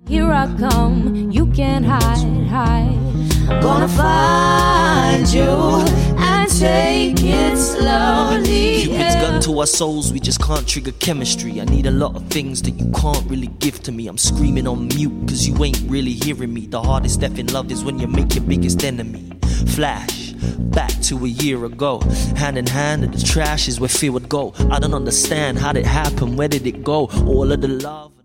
Here I come, you can't hide. I'm gonna find you and take it slowly. Cupid's gun to our souls, we just can't trigger chemistry. I need a lot of things that you can't really give to me. I'm screaming on mute, cause you ain't really hearing me. The hardest step in love is when you make your biggest enemy. Flash, back to a year ago. Hand in hand in the trash is where fear would go. I don't understand, how did it happen, where did it go? All of the love